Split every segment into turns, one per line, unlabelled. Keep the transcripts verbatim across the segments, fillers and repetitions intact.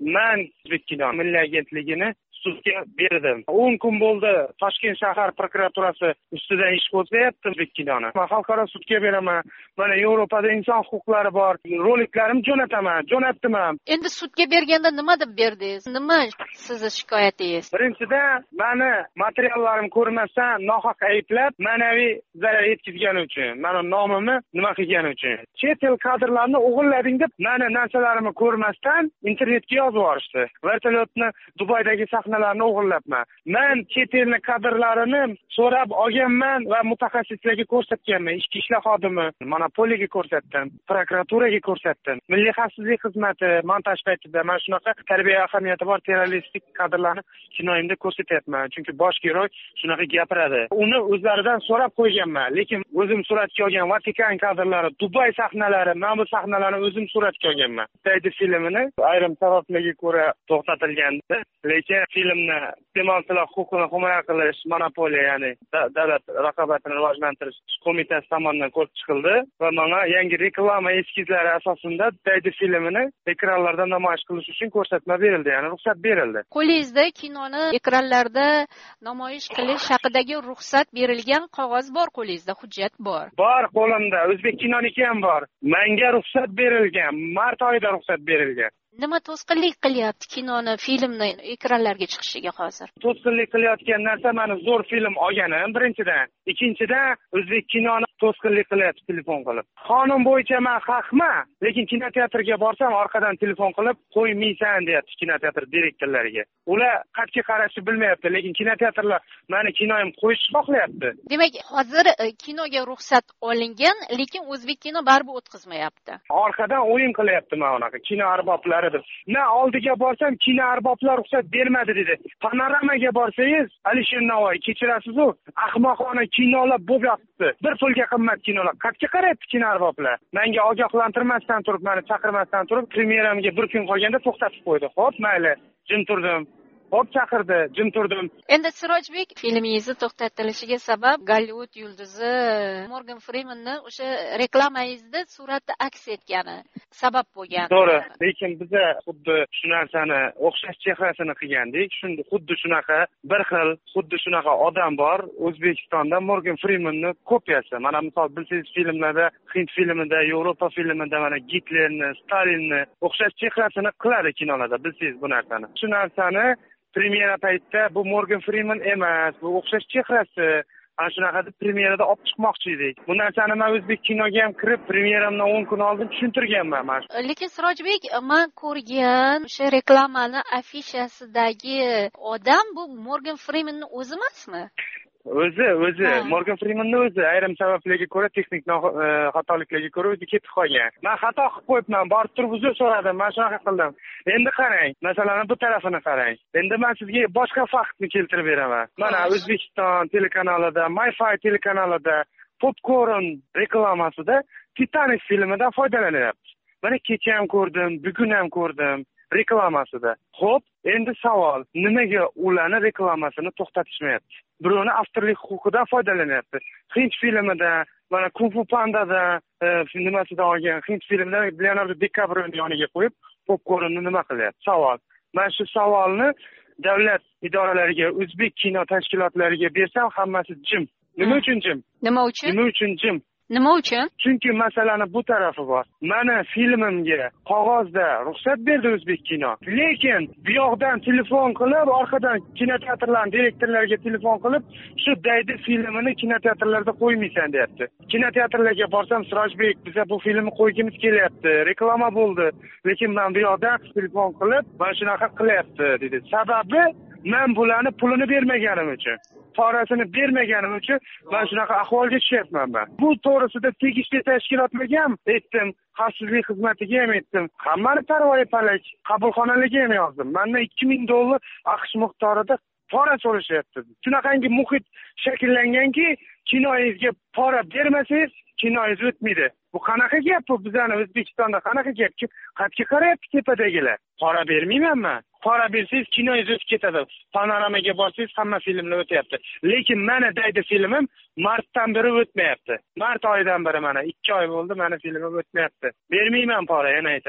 man O'zbek kino milliy agentligini sudga berdim. o'n kun bo'ldi Toshkent shahar prokuraturasi ustidan ish qo'zg'ayapti O'zbek kinoni. Men xalqaro sudga beraman. Mana Yevropada inson huquqlari bor. Roliklarimni jo'nataman, jo'natdim.
Endi sudga berganda nima deb berdingiz? Nima sizni shikoyatingiz?
Birinchidan, meni materiallarimni ko'rmasdan nohaq ayblab, ma'naviy zarar yetkazgani uchun, meni nomimni nima qilgani uchun. Chet el kadrlarini o'g'irlading deb, meni narsalarimni ko'rmasdan internetga yozib yuborishdi. Vertolyotni Dubaydagi sahnalarni o'g'irlabman. Men chet elni kadrlarini so'rab olganman va mutaxassislarga ko'rsatganman. Ichki ishlar xodimi, monopoliyaga ko'rsatdim, prokuraturaga ko'rsatdim. Milliy xavfsizlik xizmati montaj paytida men shunaqa tarbiya ahamiyati bor terroristik kadrlarni kinoyimda ko'rsatyapman. Chunki bosh giroy shunaqa gapiradi. Uni o'zlaridan so'rab qo'yganman, lekin o'zim suratga olgan Vatikan kadrlari, Dubay sahnalari, men bu sahnalarni o'zim suratga olganman. Daydi filmini ayrim sabablarga ko'ra to'xtatilgandi, lekin filmni iste'molchilar huquqini himoya qilish monopoliya, ya'ni davlat raqobatini rivojlantirish qo'mitasi tomonidan ko'rib chiqildi va menga yangi reklama eskizlari asosida Daydi filmini ekranlarda namoyish qilish uchun ko'rsatma berildi, ya'ni ruxsat berildi.
Qo'lingizda kinoni ekranlarda namoyish qilish haqidagi ruxsat berilgan qog'oz bor, qo'lingizda hujjat bor.
Bor qo'limda, O'zbek kinoniki ham bor. Menga ruxsat berilgan, mart oyida ruxsat berilgan.
Nima to'sqinlik qilyapti kinoni, filmni ekranlarga chiqishiga hozir?
To'sqinlik qilayotgan narsa meni zo'r film olganim birinchidan. Ikkinchidan, O'zbek kinoni to'sqinlik qilyapti telefon qilib. Qonun bo'yicha men haqman, lekin kinoteatrga borsam orqadan telefon qilib qo'ymaysan deyapti kinoteatr direktorlariga. Ular qat'iy qarashni bilmayapti, lekin kinoteatrlar meni kinoyim qo'yishni xohlayapti.
Demak, hozir kinoga ruxsat olingan, lekin O'zbek kino baribir o'tkazmayapti.
Orqadan o'yin qilyapti mana unaqa kino arboblari. Na oldiga borsam kino arboblar ruxsat bermadi dedi. Panoramaga borsangiz, Alisher Navoiy kechirasiz-ku, ahmoqona kinolar bo'lyapti. Bir pulga qimmat kinolar. Qatga qarayapti kino arboblar. Menga ogohlantirmasdan turib, meni chaqirmasdan turib, premyeramga bir kun qolganda to'xtatib qo'ydi. Xo'p, mayli, jim turdim. Hop chaqirdi, jim turdim.
Endi Sirojbek, filmingizni to'xtatilishiga sabab Gollivud yulduzi Morgan Freemanni o'sha reklamangizda surati aks etgani sabab bo'lgan.
To'g'ri, lekin biz xuddi shu narsani o'xshash chehrasini qilgandik. Shunda xuddi shunaqa bir xil, xuddi shunaqa odam bor O'zbekistonda Morgan Freemanni kopiyasi. Mana misol bilsangiz filmlarda, Hind filmida, Yevropa filmida mana Gitlerni, Stalinni o'xshash chehrasini qiladi kinolarda, bilsangiz bu narsani. Shu narsani premyera paytida bu Morgan Freeman emas, bu o'xshash chehrasi. Ana shunaqa deb premyerada olib chiqmoqchi edik. Bu narsani men O'zbek kinoga ham kirib, premyeramdan o'n kun oldin tushuntirganman.
Lekin Sirojbek, men ko'rgan o'sha reklamani afishasidagi odam bu Morgan Freemanning o'zi emasmi?
O'zi, o'zi, Morgan Freemanning o'zi ayrim sabablarga ko'ra, texnik xatoliklarga ko'ra o'zi ketib qolgan. Men xato qilib qo'yibman, borib turib uzr so'radim, men shunaqa qildim. Endi qarang, masalan, bu tarafini qarang. Endi men sizga boshqa faktni keltirib beraman. Mana O'zbekiston telekanalida, MyFi telekanalida Popcorn reklamasida Titanic filmidan foydalanyapti. Mana kecha ham ko'rdim, bugun ham ko'rdim reklamasida. Xo'p, endi savol, nimaga ularni reklamasini to'xtatishmayapti? Birovni avtorlik huquqidan foydalanyapti. Hind filmida, mana Kung Fu Pandada nimasidan olgan Hind filmida Leonardo DiCaprioni yoniga qo'yib, Popcornni nima qilyapti? Savol. Men shu savolni davlat idoralariga, O'zbek kino tashkilotlariga bersam, hammasi jim. Nima uchun jim?
Nima uchun?
Nima uchun jim?
Nima uchun?
Chunki masalani bu tarafi bor. Mana filmimga qog'ozda ruxsat berdi O'zbek kino. Lekin bu yoqdan telefon qilib, orqadan kinoteatrlarning direktorlariga telefon qilib, shu Daydi filmini kinoteatrlarda qo'ymaysan deyapti. Kinoteatrlarga borsam, Sirojbek, biza bu filmni qo'ygimiz kelyapti, reklama bo'ldi. Lekin men bu yoqdan telefon qilib, mana shunaqa qilyapti dedi. Sababi men bularni pulini bermaganim uchun. Parasini bermaganim uchun men shunaqa ahvolga tushyapman men. Bu to'g'risida tegishli tashkilotlarga ham aytdim, xavfsizlik xizmatiga ham aytdim. Hammani parvoyi palak, qabulxonalarga ham yozdim. Mendan ikki ming dollar AQSh miqdorida pora so'rashyapti. Shunaqangi muhit shakllanganki, kinoyingizga pora bermasangiz, kinoyingiz o'tmaydi. Bu qanaqa gap bu? Bizani O'zbekistonda qanaqa gap? Qatga qarayapti tepadagilar. Pora bermayman men. Pora bersangiz kinoyingiz o'tib ketadi. Panoramaga borsangiz hamma filmlar o'tyapti. Lekin mana Daydi filmim martdan beri o'tmayapti. Mart oyidan beri mana ikki oy bo'ldi mana filmim o'tmayapti. Bermayman pora, yana aytaman.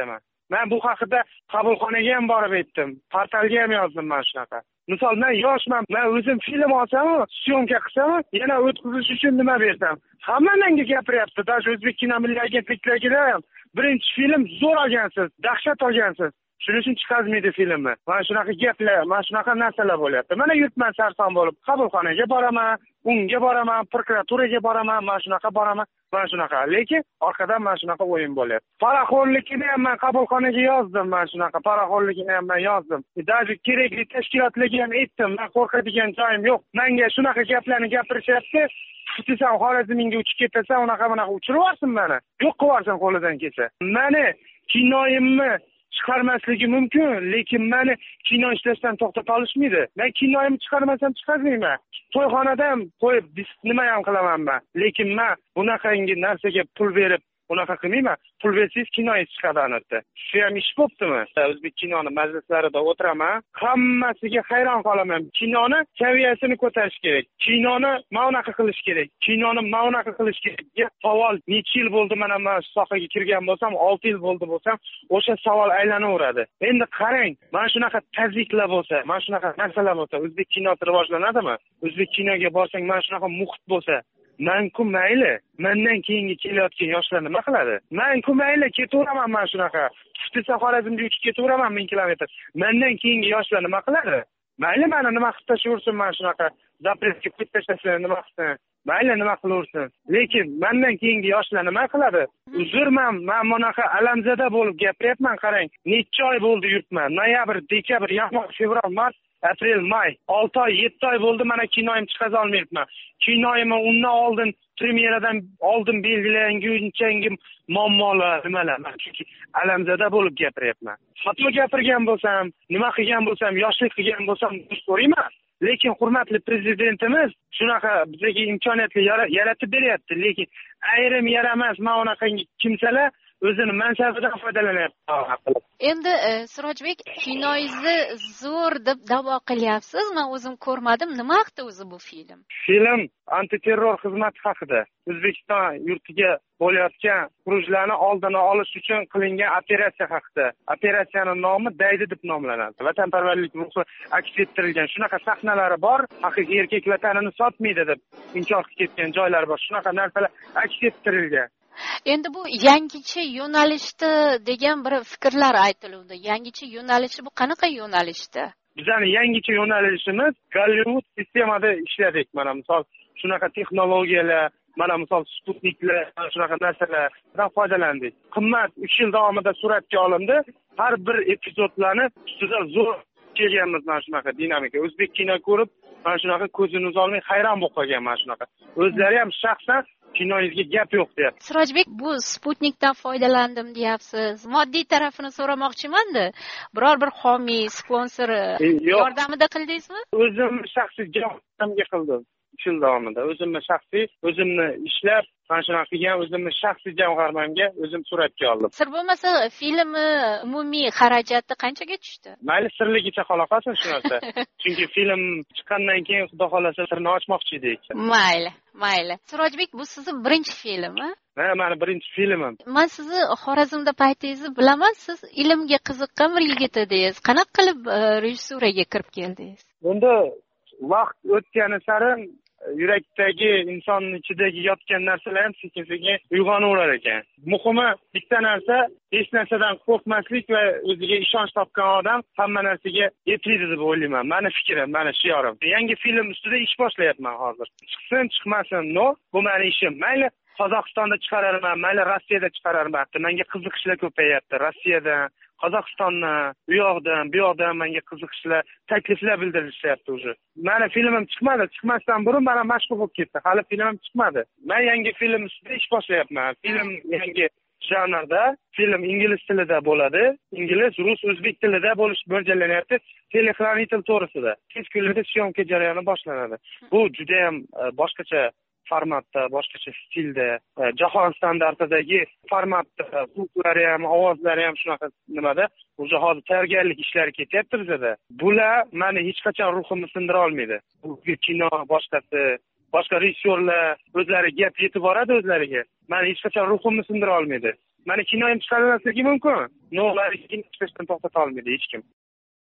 Men bu haqida qabulxonaga ham borib aytdim, portalga ham yozdim mana shunaqa. Misol, men yoshman, men o'zim film olsam, syomka qilsam, yana o'tkazish uchun nima bersam, hamma menga gapiryapti. Даже O'zbek kino milliy agentliklarida ham birinchi film zo'r olgansiz, dahshat olgansiz. Shuning uchun chiqazmaydi filmni. Mana shunaqa gaplar, mana shunaqa narsalar bo'lyapti. Mana yurtman sarson bo'lib, qabulxonaga boraman, unga boraman, prokuraturaga boraman, mana shunaqa boraman, mana shunaqa. Lekin orqadan mana shunaqa o'yin bo'lyapti. Paraxo'rlikni ham men qabulxonaga yozdim, mana shunaqa paraxo'rlikni ham men yozdim. Даже kerakli tashkilotlarga ham aytdim, men qo'rqadigan joyim yo'q. Menga shunaqa gaplarni gapirishyapti. Xususan Xorazmingga uchib ketasan, unaqa bunaqa uchirib yuborsin meni. Yo'q qilarsan qo'lidan kelsa. Meni kinoyimni chiqarmasligi mumkin, lekin meni kino ishlashdan to'xtata olishmaydi. Men kinoyimni chiqarmasam chiqarmayman. To'yxonada ham qo'yib nima ham qilaman men. Lekin men bunaqangi narsaga pul berib unaqa qilmayman. Pul bersangiz kinoyingiz chiqadi anotda. Shu ham ish bo'ptimi? O'zbek kinoni majlislarida o'tiraman, hammasiga hayron qolaman. Kinoni saviyasini ko'tarish kerak. Kinoni ma'noqa qilish kerak. Kinoni ma'noqa qilish kerak. Savol necha yil bo'ldi mana men sohaga kirgan bo'lsam, olti yil bo'ldi bo'lsam, o'sha savol aylanaveradi. Endi qarang, mana shunaqa tazyiqlar bo'lsa, mana shunaqa narsalar bo'lsa, o'zbek kinosi rivojlanadimi? O'zbek kinoga borsang, mana shunaqa muhit bo'lsa, men-ku mayli, mendan keyingi kelayotgan yoshlar nima qiladi? Men-ku mayli ketaveraman mana shunaqa. Tuftisa Xorazmga uchib ketaveraman ming kilometr. Mendan keyingi yoshlar nima qiladi? Mayli meni nima qilib tashlaversin mana shunaqa. Zapresga qo'yib tashlasa nima qilsin? Mayli nima qilaversin. Lekin mendan keyingi yoshlar nima qiladi? Uzrman, men bunaqa alamzada bo'lib gapiryapman, qarang. Necha oy bo'ldi yurtman. Noyabr, dekabr, yanvar, fevral, mart, aprel, may. olti oy, yetti oy bo'ldi mana kinoyim chiqaza olmayapman. Kinoyimni undan oldin premyeradan oldin belgilanguncha muammolar nimalar. Chunki alamzada bo'lib gapiryapman. Hatto gapirgan bo'lsam, nima qilgan bo'lsam, yoshlik qilgan bo'lsam, so'rayman. Lekin hurmatli prezidentimiz shunaqa bizga imkoniyatni yaratib beryapti. Lekin ayrim yaramas mana unaqangi kimsalar o'zini mansabidan foydalanyapti.
Endi Sirojbek, kinoyingizni zo'r deb da'vo qilyapsiz. Men o'zim ko'rmadim. Nima haqida o'zi bu film?
Film antiterror xizmati haqida. O'zbekiston yurtiga bo'layotgan xurujlarni oldini olish uchun qilingan operatsiya haqida. Operatsiyaning nomi Daydi deb nomlanadi. Vatanparvarlik ruhi aks ettirilgan shunaqa sahnalari bor. Haqiqiy erkaklar tanini sotmaydi deb inkor qilib ketgan joylar bor. Shunaqa narsalar aks ettirilgan.
Endi bu yangicha yo'nalishda degan bir fikrlar aytiluvdi. Yangicha yo'nalishi bu qanaqa yo'nalishda?
Bizning yangicha yo'nalishimiz Gollivud sistemada ishladik. Mana misol shunaqa texnologiyalar, mana misol sputniklar, shunaqa narsalardan foydalandik. Qimmat uch yil davomida suratga olindi. Har bir epizodlarni ustida zo'r kelganmiz mana shunaqa dinamika. O'zbek kino ko'rib, mana shunaqa ko'zini uzolmay hayron bo'lib qolgan mana shunaqa. O'zlari ham shaxsan kinoyingizga gap yo'q deyapti.
Sirojbek, bu Sputnikdan foydalandim deyapsiz. Moddiy tarafini so'ramoqchiman-da. Biror bir homiy, sponsor yordamida qildingizmi?
O'zim shaxsiy javobimga qildim. uch yil davomida o'zimni shaxsiy, o'zimni ishlab, mana shunaqa qilgan o'zimni shaxsiy jamg'armamga o'zim suratga oldim.
Sir bo'lmasa, filmni umumiy xarajati qanchaga tushdi?
Mayli sirligicha qola qolsin shu narsa. Chunki film chiqqandan keyin xudo xolasa sirni ochmoqchi edik.
Mayli, mayli. Sirojbek, bu sizning birinchi filmmi?
Ha, meni birinchi filmim.
Men sizni Xorazmda paytingizni bilaman. Siz ilmga qiziqqan bir yigit edingiz. Qanaqa qilib rejissuraga kirib keldingiz?
Bunda vaqt o'tgani sari yurakdagi insonning ichidagi yotgan narsalar ham sekin-sekin uyg'onaverar ekan. Muhimi bitta narsa, hech narsadan qo'rqmaslik va o'ziga ishonch topgan odam hamma narsaga yetadi deb o'ylayman. Meni fikrim, meni shiorim. Yangi film ustida ish boshlayapman hozir. Chiqsin, chiqmasin, no, bu meni ishim. Mayli Qozog'istonda chiqararman, mayli Rossiyada chiqararman. Menga qiziqishlar ko'payapti. Rossiyadan, Qozog'istondan, u yoqdan, bu yoqdan menga qiziqishlar, takliflar bildirishyapti o'zi. Meni filmim chiqmadi, chiqmasdan burun men mashg'ul bo'lib ketdi. Hali filmim chiqmadi. Men yangi film ustida ish boshlayapman. Film yangi janrda, film ingliz tilida bo'ladi. Ingliz, rus, o'zbek tilida bo'lish mo'ljallanyapti. Telexronitel to'g'risida. Tez kunlarda syomka jarayoni boshlanadi. Bu juda ham boshqacha formatda, boshqacha stilda, jahon standartidagi formatda, звуклari ham, ovozlari ham shunaqa nimada, o'zi hozir tayyorgarlik ishlari ketyapti bizda. Bular meni hech qachon ruhimni sindira olmaydi. Bu kino boshqasi, boshqa rejissyorlar o'zlari gap yetib boradi o'zlariga. Meni hech qachon ruhimni sindira olmaydi. mani kinoyim chiqarmasligi mumkin. No'g'lar chiqishdan to'xtata olmaydi hech kim.